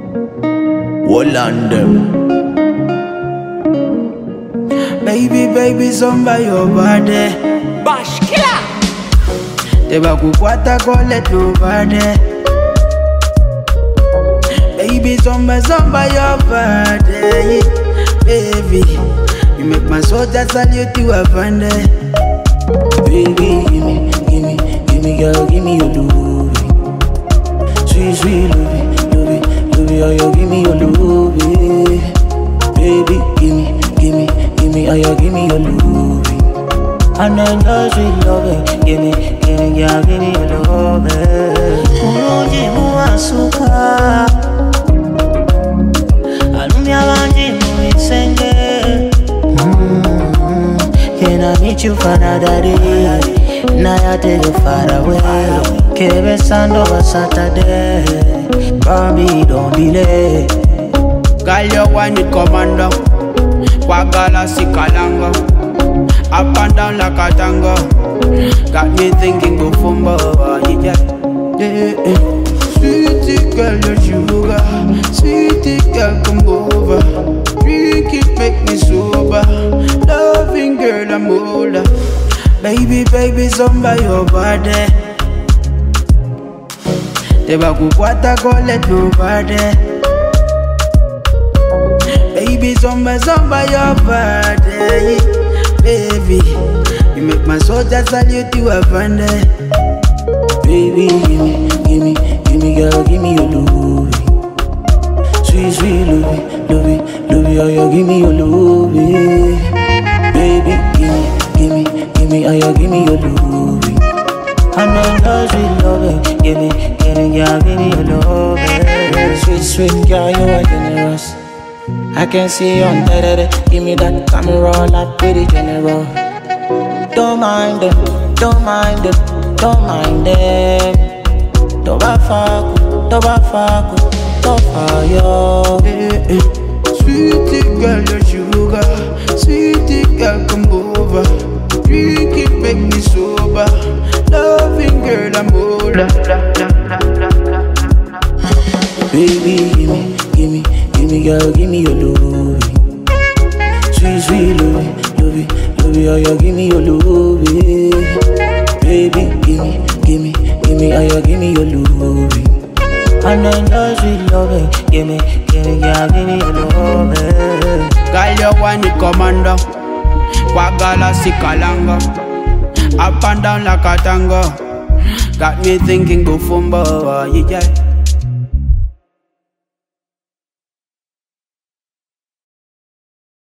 Wolander. Baby, somebody your body. Bash killer. Teba kukwata let nobody. Baby, somebody your body. Baby, you make my soul just salute you a band. Baby, give me, girl, give me your love. Sweet, love, oh, you give me your love. Baby, give me, oh, you give me your love. And I know sweet love, give me, girl, give me your love. Unoji muasuka, alumya wanji muisenge. Can I meet you for another day? Now I take you far away. Kebe sand over Saturday. Baby, don't delay. Girl, you want it commando. Wagala sikalanga. Up and down like a tango. Got me thinking bufumbo. Yeah. Sweetie girl, your sugar. Sweetie girl, come over. Drink it, make me sober. Loving girl, I'm older. Baby, somebody your body. Teba kukwata let nobody. Baby, somebody your body. Baby, you make my soul just salute you a band. Baby, give me, girl, give me your love. Sweet, love, oh, you give me your love. Baby, give me, oh, you give me your love. And I know sweet love, give me, girl, give me your love. Sweet girl, you are generous. I can see you on there, give me that camera, like pretty general. Don't mind them, don't mind them, don't mind them. Don't fuck, yo. Sweetie girl, your sugar. Sweetie girl, come over. Drink it, make me sober. Loving girl, I'm older. Baby, give me, girl, give me your love. Sweet, love, oh, you give me your love. Baby, give me, oh, you give me your love. And I know sweet love, give me, girl, give me your love. Girl, you want it commando. Wagala sikalanga. Up and down like a tango. Got me thinking bufumbo. Yeah.